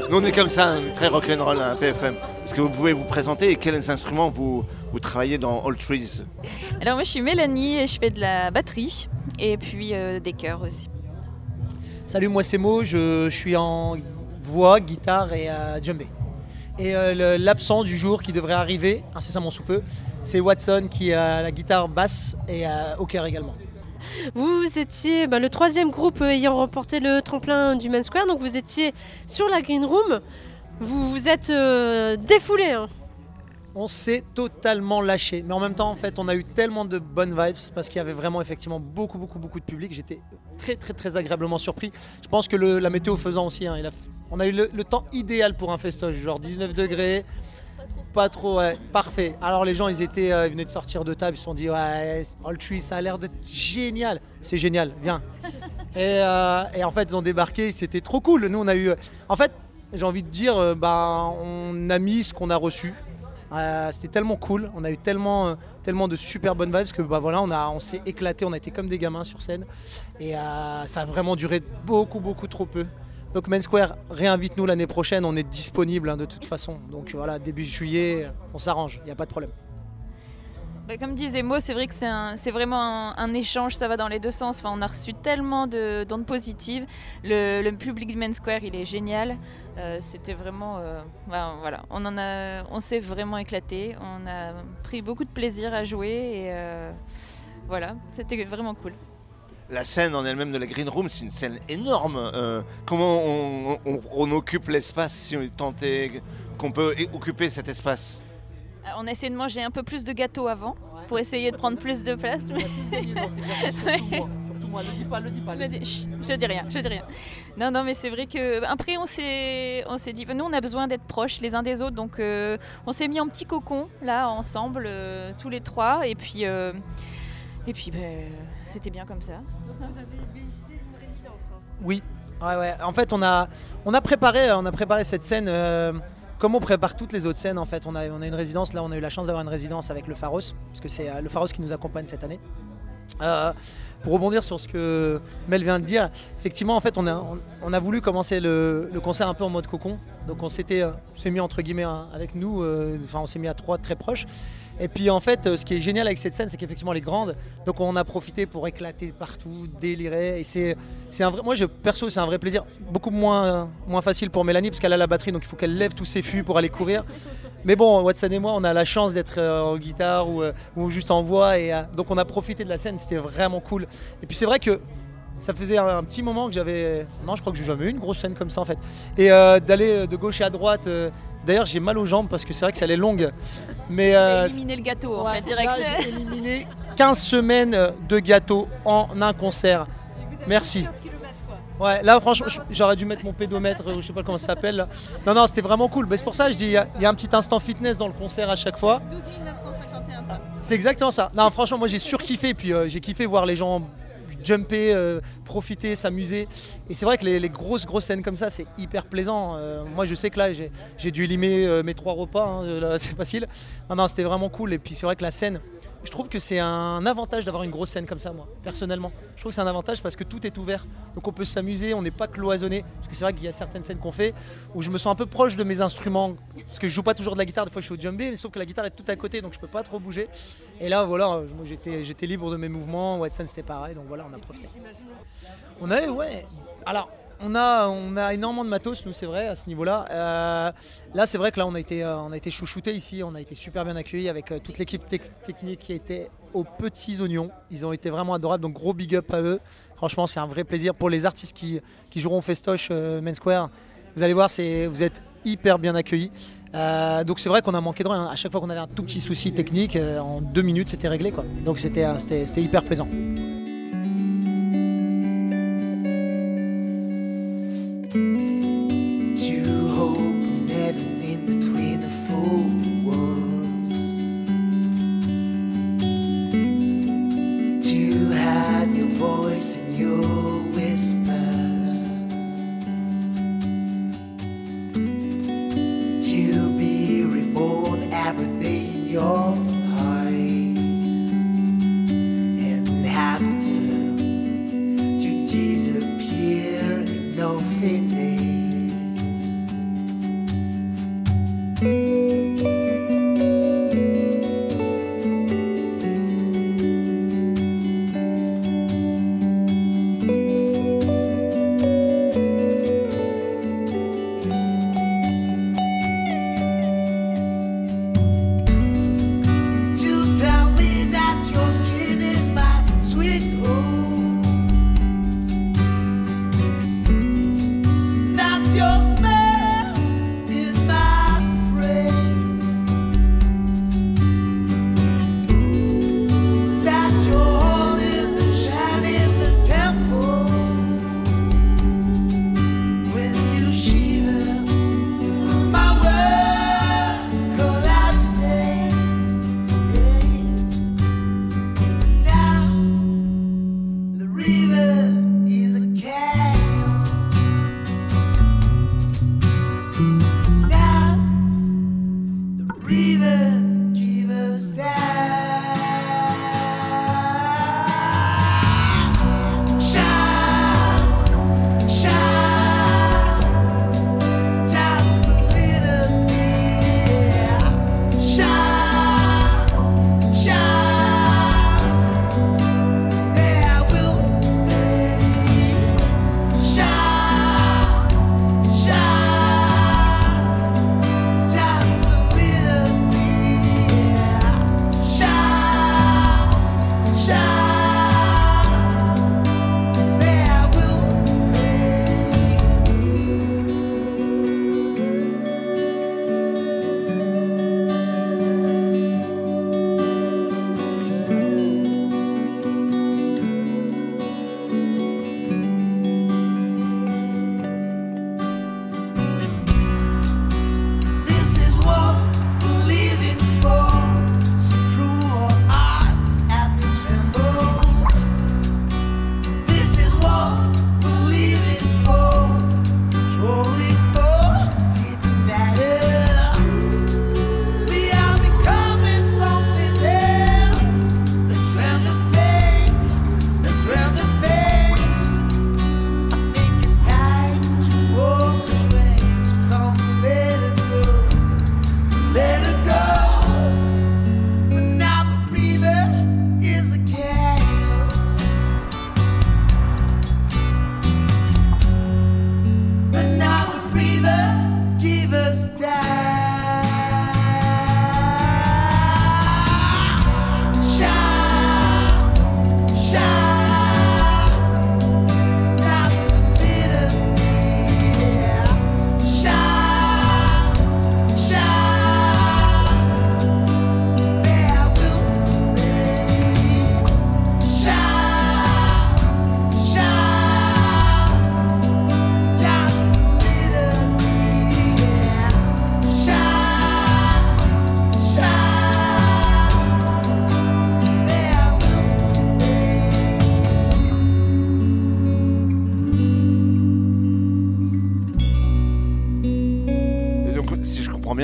Nous on est comme ça, on est très rock'n'roll à PFM. Est-ce que vous pouvez vous présenter et quels instruments vous travaillez dans All Trees? Alors moi je suis Mélanie et je fais de la batterie et puis des chœurs aussi. Salut, moi c'est Mo, je suis en voix, guitare et djembé. Et l'absent du jour qui devrait arriver, incessamment sous peu, c'est Watson qui a la guitare basse et au chœur également. Vous étiez le troisième groupe ayant remporté le tremplin du Main Square, donc vous étiez sur la Green Room. Vous vous êtes défoulé. Hein. On s'est totalement lâché, mais en même temps en fait on a eu tellement de bonnes vibes parce qu'il y avait vraiment effectivement beaucoup de public. J'étais très agréablement surpris. Je pense que la météo faisant aussi, hein, on a eu le temps idéal pour un festoche, genre 19 degrés, pas trop, ouais, parfait. Alors les gens ils venaient de sortir de table, ils se sont dit ouais, All Trees ça a l'air d'être génial, c'est génial, viens. Et en fait ils ont débarqué, c'était trop cool. Nous on a eu, en fait j'ai envie de dire, on a mis ce qu'on a reçu. C'était tellement cool, on a eu tellement de super bonnes vibes que voilà, on s'est éclaté, on a été comme des gamins sur scène et ça a vraiment duré beaucoup trop peu. Donc Main Square, réinvite-nous l'année prochaine, on est disponible de toute façon. Donc voilà, début juillet, on s'arrange, il n'y a pas de problème. Comme disait Mo, c'est vrai que c'est vraiment un échange, ça va dans les deux sens. Enfin, on a reçu tellement d'ondes positives. Le public de Main Square, il est génial. C'était vraiment, voilà, on s'est vraiment éclaté. On a pris beaucoup de plaisir à jouer et voilà, c'était vraiment cool. La scène en elle-même de la Green Room, c'est une scène énorme. Comment on occupe l'espace si on tentait qu'on peut occuper cet espace? On a essayé de manger un peu plus de gâteaux avant pour essayer de prendre plus de place. Surtout moi, le dis pas. Je dis rien. Non, mais c'est vrai que après on s'est dit, nous on a besoin d'être proches les uns des autres, donc on s'est mis en petit cocon là ensemble, tous les trois, et puis c'était bien comme ça. Donc vous avez bénéficié d'une résidence. Hein. Oui, ouais. En fait on a préparé cette scène. Comme on prépare toutes les autres scènes, en fait, on a une résidence. Là, on a eu la chance d'avoir une résidence avec le Pharos, parce que c'est le Pharos qui nous accompagne cette année. Pour rebondir sur ce que Mel vient de dire, effectivement, en fait, on a voulu commencer le concert un peu en mode cocon. Donc, on s'est mis entre guillemets avec nous. On s'est mis à trois très proches. Et puis, en fait, ce qui est génial avec cette scène, c'est qu'effectivement, elle est grande. Donc, on a profité pour éclater partout, délirer. Et moi, perso, c'est un vrai plaisir. Beaucoup moins facile pour Mélanie parce qu'elle a la batterie, donc il faut qu'elle lève tous ses fûts pour aller courir. Mais bon, Watson et moi, on a la chance d'être en guitare ou juste en voix. Et donc, on a profité de la scène. C'était vraiment cool. Et puis, c'est vrai que ça faisait un petit moment que j'avais... Non, je crois que j'ai jamais eu une grosse scène comme ça en fait. Et d'aller de gauche à droite... D'ailleurs, j'ai mal aux jambes parce que c'est vrai que ça allait longue. Mais éliminé le gâteau en fait, direct. Là, j'ai éliminé 15 semaines de gâteau en un concert. Merci. 15 km, quoi. Ouais, là franchement, j'aurais dû mettre mon pédomètre, je sais pas comment ça s'appelle. Là. Non, c'était vraiment cool. Mais c'est pour ça que je dis, il y a un petit instant fitness dans le concert à chaque fois. 12 951 pas. C'est exactement ça. Non, franchement, moi j'ai surkiffé. Et puis j'ai kiffé voir les gens jumper, profiter, s'amuser. Et c'est vrai que les grosses scènes comme ça, c'est hyper plaisant. Moi, je sais que là, j'ai dû éliminer mes 3 repas. Hein, là, c'est facile. Non, c'était vraiment cool. Et puis c'est vrai que la scène, je trouve que c'est un avantage d'avoir une grosse scène comme ça, moi, personnellement. Je trouve que c'est un avantage parce que tout est ouvert. Donc on peut s'amuser, on n'est pas cloisonné. Parce que c'est vrai qu'il y a certaines scènes qu'on fait où je me sens un peu proche de mes instruments. Parce que je joue pas toujours de la guitare, des fois je suis au djembé, mais sauf que la guitare est tout à côté, donc je peux pas trop bouger. Et là, voilà, moi j'étais libre de mes mouvements. Watson, c'était pareil, donc voilà, on a profité. On a, ouais. Alors, on a énormément de matos, nous, c'est vrai, à ce niveau-là. Là, c'est vrai que là, on a été chouchoutés ici, on a été super bien accueillis avec toute l'équipe technique qui était aux petits oignons. Ils ont été vraiment adorables, donc gros big up à eux. Franchement, c'est un vrai plaisir pour les artistes qui joueront au festoche Main Square. Vous allez voir, vous êtes hyper bien accueillis. Donc c'est vrai qu'on a manqué de rien. À chaque fois qu'on avait un tout petit souci technique, en 2 minutes, c'était réglé, quoi. Donc c'était hyper plaisant.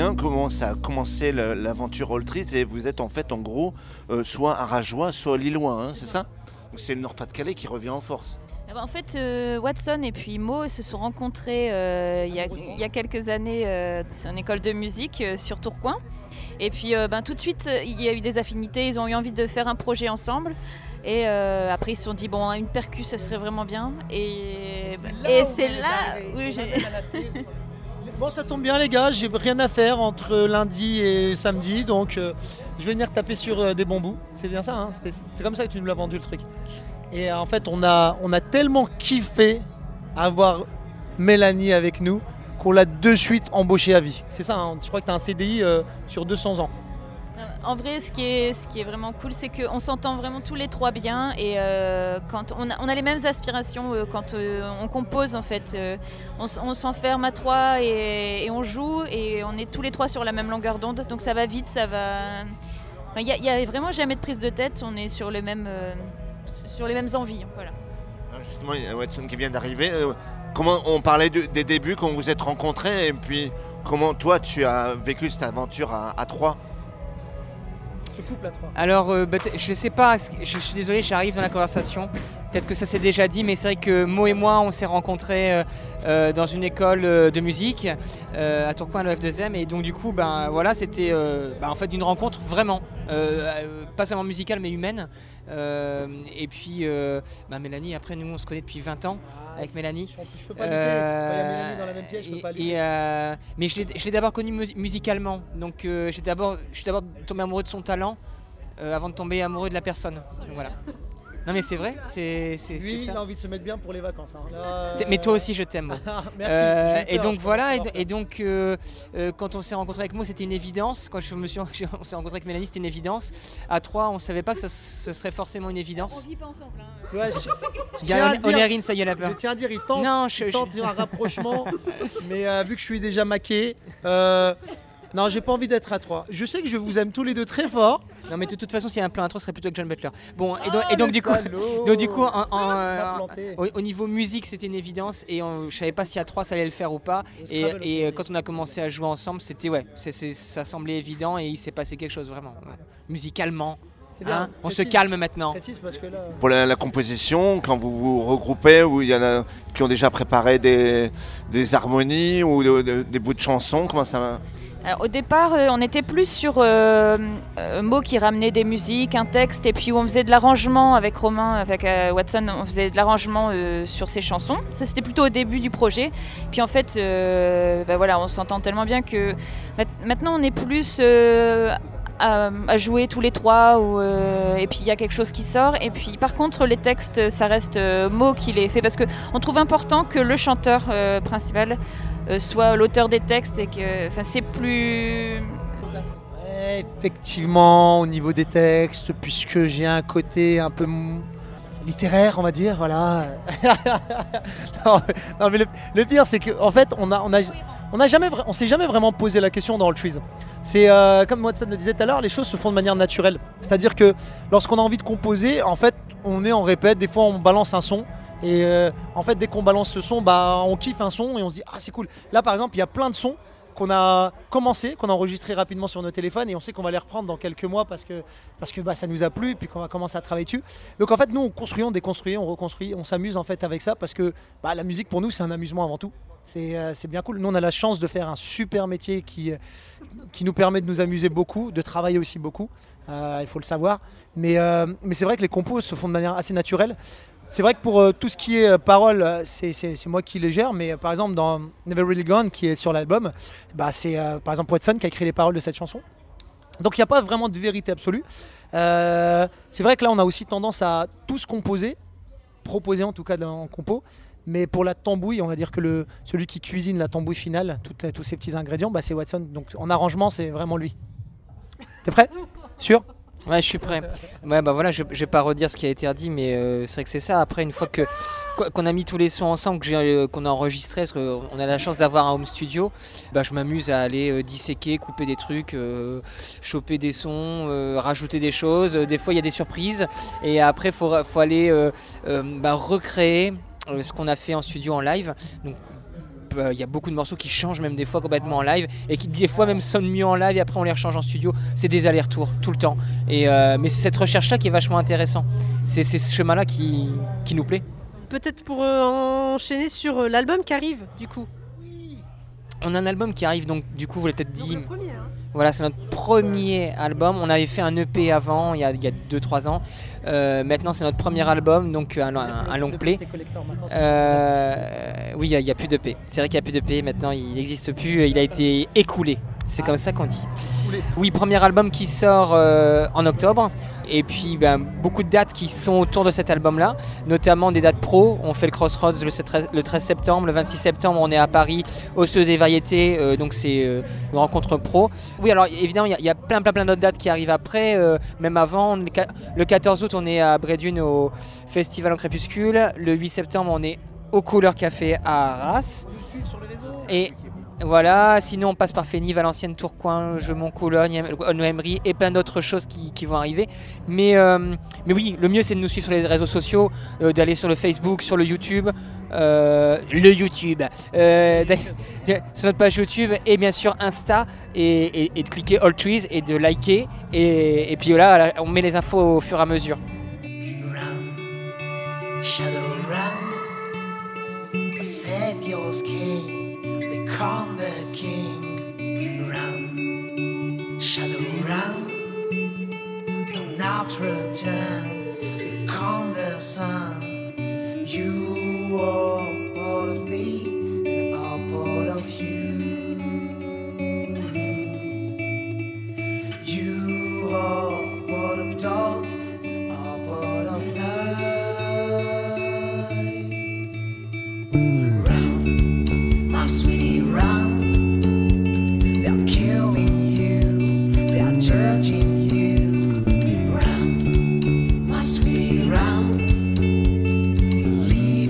bien comment ça a commencé l'aventure All Trees et vous êtes en fait en gros soit arageois, soit lillois, hein, c'est ça? Donc c'est le Nord-Pas-de-Calais qui revient en force. En fait, Watson et puis Mo se sont rencontrés il y a quelques années. C'est une école de musique sur Tourcoing. Et puis tout de suite, il y a eu des affinités. Ils ont eu envie de faire un projet ensemble. Et après, ils se sont dit, bon, une percu, ce serait vraiment bien. Et c'est là où j'ai... Bon, ça tombe bien les gars, j'ai rien à faire entre lundi et samedi, donc je vais venir taper sur des bambous. C'est bien ça, hein, c'était comme ça que tu nous l'as vendu le truc. Et en fait, on a tellement kiffé avoir Mélanie avec nous qu'on l'a de suite embauchée à vie. C'est ça, hein, je crois que tu as un CDI sur 200 ans. En vrai, ce qui est vraiment cool, c'est qu'on s'entend vraiment tous les trois bien et quand on a les mêmes aspirations quand on compose en fait. On s'enferme à trois et on joue et on est tous les trois sur la même longueur d'onde, donc ça va vite, ça va. Il y a vraiment jamais de prise de tête, on est sur les mêmes envies. Voilà. Justement, il y a Watson qui vient d'arriver. Comment on parlait des débuts quand vous vous êtes rencontrés et puis comment toi tu as vécu cette aventure à trois? Alors, je sais pas, je suis désolé, j'arrive dans la conversation. Peut-être que ça s'est déjà dit, mais c'est vrai que Mo et moi, on s'est rencontrés dans une école de musique à Tourcoing, le F2M. Et donc, du coup, voilà, c'était en fait une rencontre vraiment, pas seulement musicale, mais humaine. Et puis, Mélanie, après, nous, on se connaît depuis 20 ans. Avec Mélanie. Je peux pas lutter. Il y a Mélanie dans la même pièce, je peux pas lutter. Mais je l'ai d'abord connue musicalement. Donc je suis d'abord tombé amoureux de son talent avant de tomber amoureux de la personne. Donc, voilà. Non mais c'est vrai, c'est lui, ça. Il a envie de se mettre bien pour les vacances. Hein. Là, mais toi aussi je t'aime. Merci. Et donc voilà, et donc quand on s'est rencontré avec Mo, c'était une évidence. Quand on s'est rencontré avec Mélanie, c'était une évidence. À trois, on savait pas que ce serait forcément une évidence. On vit pas ensemble. Hein. Ouais, Onérine, ça y est la peur. Je tiens à dire, il tente un rapprochement, mais vu que je suis déjà maqué, non, j'ai pas envie d'être à trois. Je sais que je vous aime tous les deux très fort. Non, mais de toute façon, s'il y a un plan intro, ce serait plutôt que John Butler. Bon, et donc du coup, au niveau musique, c'était une évidence et je savais pas si à trois ça allait le faire ou pas. Et quand on a commencé à jouer ensemble, c'était ça semblait évident et il s'est passé quelque chose vraiment musicalement. Hein, on se calme maintenant. Parce que là... Pour la composition, quand vous vous regroupez, où il y en a qui ont déjà préparé des harmonies ou des bouts de chansons, comment ça va? Alors, au départ, on était plus sur Mo qui ramenait des musiques, un texte, et puis où on faisait de l'arrangement avec Romain, avec Watson, on faisait de l'arrangement sur ses chansons. Ça, c'était plutôt au début du projet. Puis en fait, voilà, on s'entend tellement bien que maintenant, on est plus à jouer tous les trois, et puis il y a quelque chose qui sort. Et puis par contre, les textes, ça reste Mo qui les fait, parce qu'on trouve important que le chanteur principal soit l'auteur des textes et que c'est plus... Ouais, effectivement, au niveau des textes, puisque j'ai un côté un peu littéraire, on va dire, voilà. non, mais le pire, c'est qu'en fait, on s'est jamais vraiment posé la question dans All Trees. C'est comme Watson le disait tout à l'heure, les choses se font de manière naturelle. C'est-à-dire que lorsqu'on a envie de composer, en fait, on répète, des fois on balance un son. Et en fait, dès qu'on balance ce son, on kiffe un son et on se dit ah c'est cool. Là par exemple, il y a plein de sons qu'on a commencé, qu'on a enregistré rapidement sur nos téléphones et on sait qu'on va les reprendre dans quelques mois parce que ça nous a plu et puis qu'on va commencer à travailler dessus. Donc en fait, nous on construit, on déconstruit, on reconstruit, on s'amuse en fait avec ça parce que la musique pour nous c'est un amusement avant tout. C'est bien cool. Nous on a la chance de faire un super métier qui nous permet de nous amuser beaucoup, de travailler aussi beaucoup. Il faut le savoir. Mais c'est vrai que les compos se font de manière assez naturelle. C'est vrai que pour tout ce qui est paroles, c'est moi qui les gère, mais par exemple dans Never Really Gone, qui est sur l'album, c'est par exemple Watson qui a écrit les paroles de cette chanson. Donc il n'y a pas vraiment de vérité absolue. C'est vrai que là on a aussi tendance à tous composer, proposer en tout cas en compo, mais pour la tambouille, on va dire que celui qui cuisine la tambouille finale, tous ces petits ingrédients, c'est Watson. Donc en arrangement, c'est vraiment lui. T'es prêt? Sûr? Ouais, je suis prêt. Ouais, voilà, je vais pas redire ce qui a été dit, mais c'est vrai que c'est ça. Après, une fois qu'on a mis tous les sons ensemble, qu'on a enregistré, parce qu'on a la chance d'avoir un home studio, je m'amuse à aller disséquer, couper des trucs, choper des sons, rajouter des choses. Des fois, il y a des surprises, et après, faut aller recréer ce qu'on a fait en studio en live. Donc, y a beaucoup de morceaux qui changent même des fois complètement en live et qui des fois même sonnent mieux en live et après on les rechange en studio. C'est des allers-retours tout le temps. Mais c'est cette recherche-là qui est vachement intéressant. C'est ce chemin-là qui nous plaît. Peut-être pour enchaîner sur l'album qui arrive, du coup. On a un album qui arrive, donc du coup vous l'avez peut-être dit. Le premier, hein. Voilà, c'est notre premier album. On avait fait un EP avant, il y a 2-3 ans. Maintenant, c'est notre premier album, donc un long play. Oui, il n'y a plus d'EP. C'est vrai qu'il n'y a plus d'EP. Maintenant, il n'existe plus. Il a été écoulé. C'est comme ça qu'on dit. Oui, premier album qui sort en octobre. Et puis beaucoup de dates qui sont autour de cet album-là, notamment des dates pro. On fait le Crossroads le 13 septembre, le 26 septembre on est à Paris au Studio des Variétés, donc c'est une rencontre pro. Oui, alors évidemment il y a plein d'autres dates qui arrivent après, même avant. Le 14 août on est à Brédune au Festival en Crépuscule, le 8 septembre on est au Couleur Café à Arras. Et voilà, sinon on passe par Fény, Valenciennes, Tourcoing, Gemont, Cologne, Noëmery et plein d'autres choses qui vont arriver. Mais oui, le mieux c'est de nous suivre sur les réseaux sociaux, d'aller sur le Facebook, sur le YouTube, sur notre page YouTube et bien sûr Insta et de cliquer All Trees et de liker et puis là on met les infos au fur et à mesure. Run, shadow run, a savior's king. Become the king. Run, shadow run, do not return. Become the sun. You are part of me, and I'm part of you. You are part of dark, and I'm part of light. Sweetie, run. They're killing you. They're judging you. Run, my sweetie, run. Believe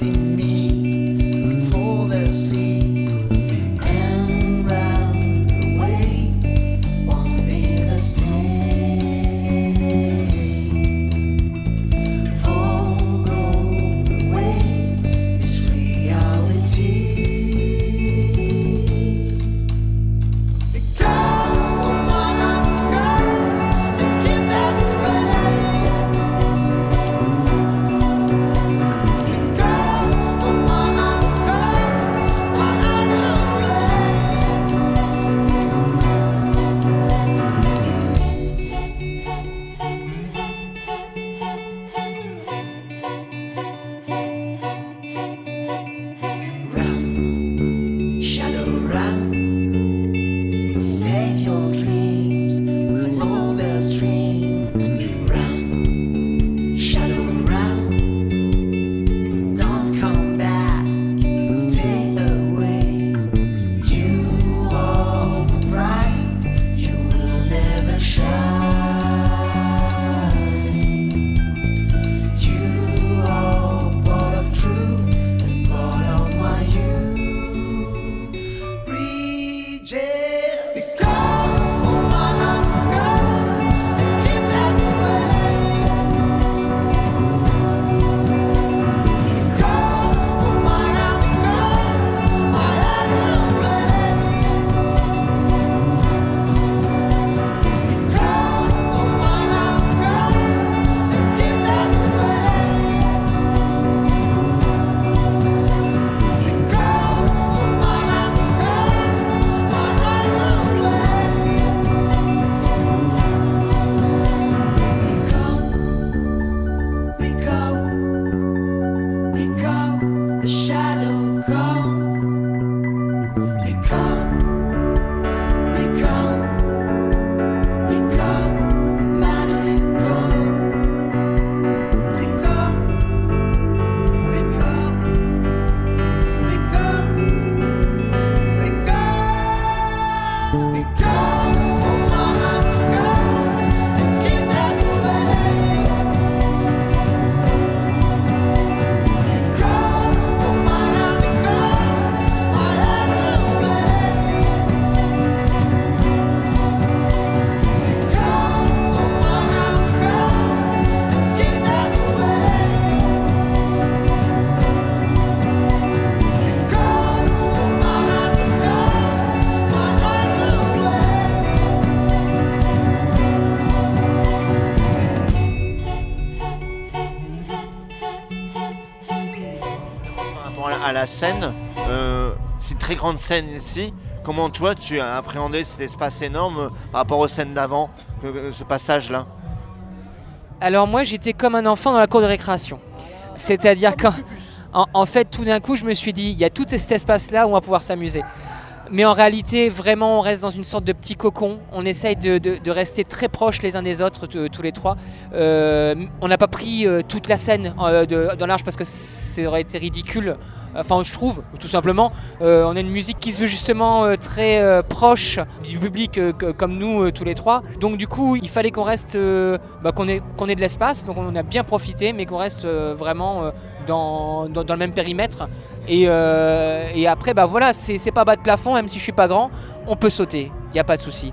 rapport à la scène, c'est une très grande scène ici. Comment toi tu as appréhendé cet espace énorme par rapport aux scènes d'avant, ce passage-là? Alors moi j'étais comme un enfant dans la cour de récréation. C'est-à-dire qu'en fait tout d'un coup je me suis dit il y a tout cet espace-là où on va pouvoir s'amuser. Mais en réalité, vraiment, on reste dans une sorte de petit cocon. On essaye de rester très proches les uns des autres, tous les trois. On n'a pas pris toute la scène dans large parce que ça aurait été ridicule. Enfin, je trouve, tout simplement. On a une musique qui se veut justement très proche du public comme nous, tous les trois. Donc du coup, il fallait qu'on reste, qu'on ait de l'espace. Donc on en a bien profité, mais qu'on reste vraiment dans le même périmètre. Et après, voilà, c'est pas bas de plafond, même si je suis pas grand, on peut sauter, il n'y a pas de souci.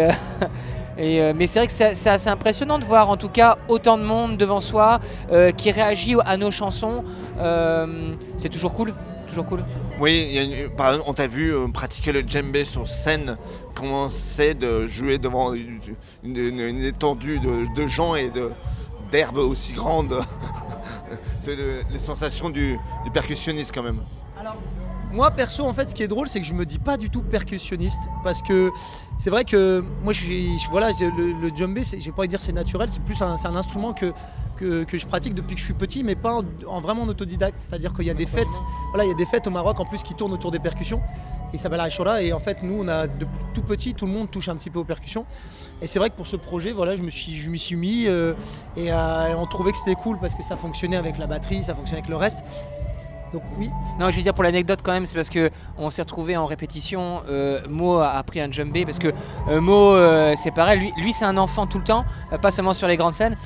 Mais c'est vrai que c'est assez impressionnant de voir en tout cas autant de monde devant soi qui réagit à nos chansons. C'est toujours cool, toujours cool. Oui, par exemple, on t'a vu pratiquer le djembé sur scène. Comment c'est de jouer devant une étendue de gens et d'herbes aussi grandes? C'est les sensations du percussionniste quand même. Alors, moi perso, en fait, ce qui est drôle, c'est que je me dis pas du tout percussionniste, parce que c'est vrai que moi, le djembé, j'ai pas envie de dire c'est naturel, c'est plus un instrument que je pratique depuis que je suis petit, mais pas vraiment en autodidacte. C'est-à-dire qu'il y a des fêtes, il y a des fêtes au Maroc en plus qui tournent autour des percussions. Il s'appelle Achoura, et en fait, nous, on a de tout petit, tout le monde touche un petit peu aux percussions. Et c'est vrai que pour ce projet, je m'y suis mis et on trouvait que c'était cool parce que ça fonctionnait avec la batterie, ça fonctionnait avec le reste. Donc oui. Non, je vais dire pour l'anecdote quand même, c'est parce que on s'est retrouvé en répétition. Mo a appris un djembé parce que Mo, c'est pareil. Lui, c'est un enfant tout le temps, pas seulement sur les grandes scènes.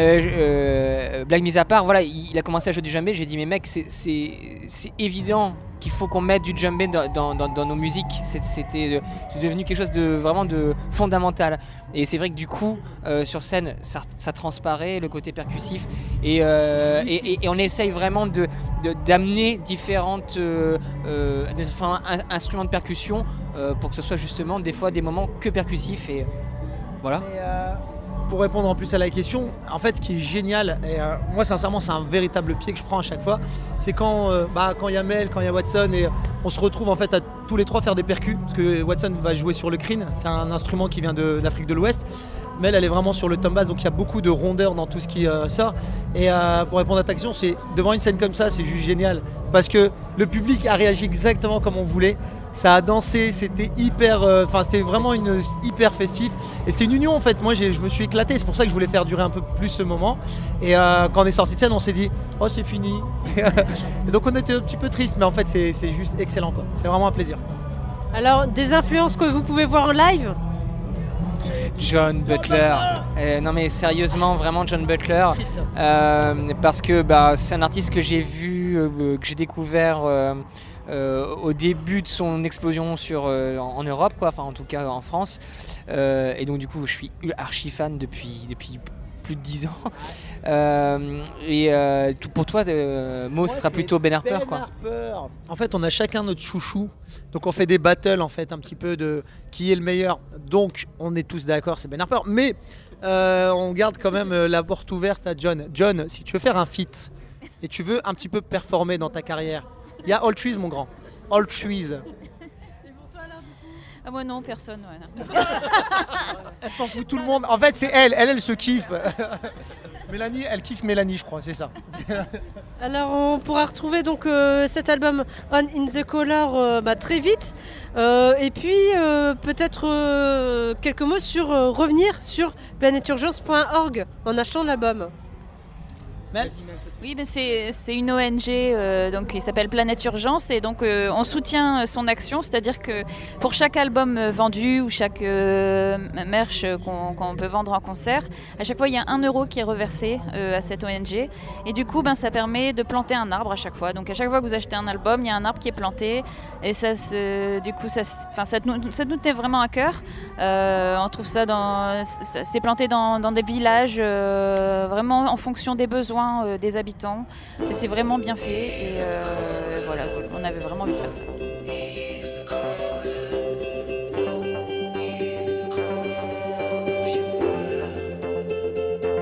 Blague mise à part, voilà, il a commencé à jouer du djembé. J'ai dit mais mec, c'est évident qu'il faut qu'on mette du djembé dans nos musiques. C'est devenu quelque chose de vraiment de fondamental. Et c'est vrai que du coup, sur scène, ça transparaît le côté percussif. Et on essaye vraiment d'amener différentes instruments de percussion pour que ce soit justement des fois des moments que percussifs. Et voilà. Pour répondre en plus à la question, en fait ce qui est génial, et moi sincèrement c'est un véritable pied que je prends à chaque fois, c'est quand il y a Mel, quand il y a Watson, et on se retrouve en fait à tous les trois faire des percus, parce que Watson va jouer sur le crine, c'est un instrument qui vient d'Afrique de l'Ouest. Mel elle est vraiment sur le tom bass, donc il y a beaucoup de rondeur dans tout ce qui sort. Et pour répondre à ta question, c'est devant une scène comme ça, c'est juste génial, parce que le public a réagi exactement comme on voulait. Ça a dansé, c'était c'était vraiment hyper festif. Et c'était une union en fait. Moi, je me suis éclaté. C'est pour ça que je voulais faire durer un peu plus ce moment. Et quand on est sorti de scène, on s'est dit, oh, c'est fini. Et donc on était un petit peu triste, mais en fait, c'est juste excellent, quoi. C'est vraiment un plaisir. Alors, des influences que vous pouvez voir en live? John Butler. Non mais sérieusement, vraiment John Butler. Parce que c'est un artiste que j'ai vu, que j'ai découvert au début de son explosion en Europe, quoi, enfin en tout cas en France. Et donc du coup je suis archi fan depuis plus de 10 ans. Pour toi, Mo, ce sera plutôt Ben Harper, quoi. En fait, on a chacun notre chouchou. Donc on fait des battles en fait un petit peu de qui est le meilleur. Donc on est tous d'accord, c'est Ben Harper. Mais on garde quand même la porte ouverte à John. John, si tu veux faire un feat et tu veux un petit peu performer dans ta carrière, il y a All Trees, mon grand. All Trees. Ah moi non, personne. Ouais, non. Elle s'en fout tout le monde. En fait, c'est elle se kiffe. Mélanie, elle kiffe Mélanie, je crois, c'est ça. Alors, on pourra retrouver donc cet album On in the Color très vite. Et puis, peut-être quelques mots sur revenir sur planeturgence.org en achetant l'album. Mel ? Oui, c'est une ONG donc, qui s'appelle Planète Urgence et donc on soutient son action, c'est-à-dire que pour chaque album vendu ou chaque merch qu'on peut vendre en concert, à chaque fois il y a 1 euro qui est reversé à cette ONG et du coup ça permet de planter un arbre à chaque fois. Donc à chaque fois que vous achetez un album, il y a un arbre qui est planté et ça nous tenait vraiment à cœur. On trouve ça c'est planté dans des villages vraiment en fonction des besoins des habitants. C'est vraiment bien fait et voilà, on avait vraiment envie de faire ça.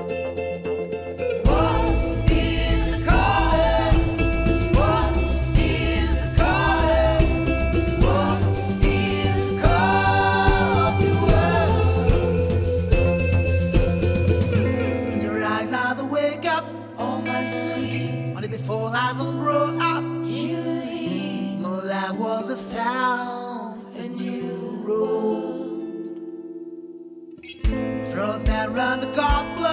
What is the color? What is before I don't grow up. My life was a found a new road. Throw that round the goblet.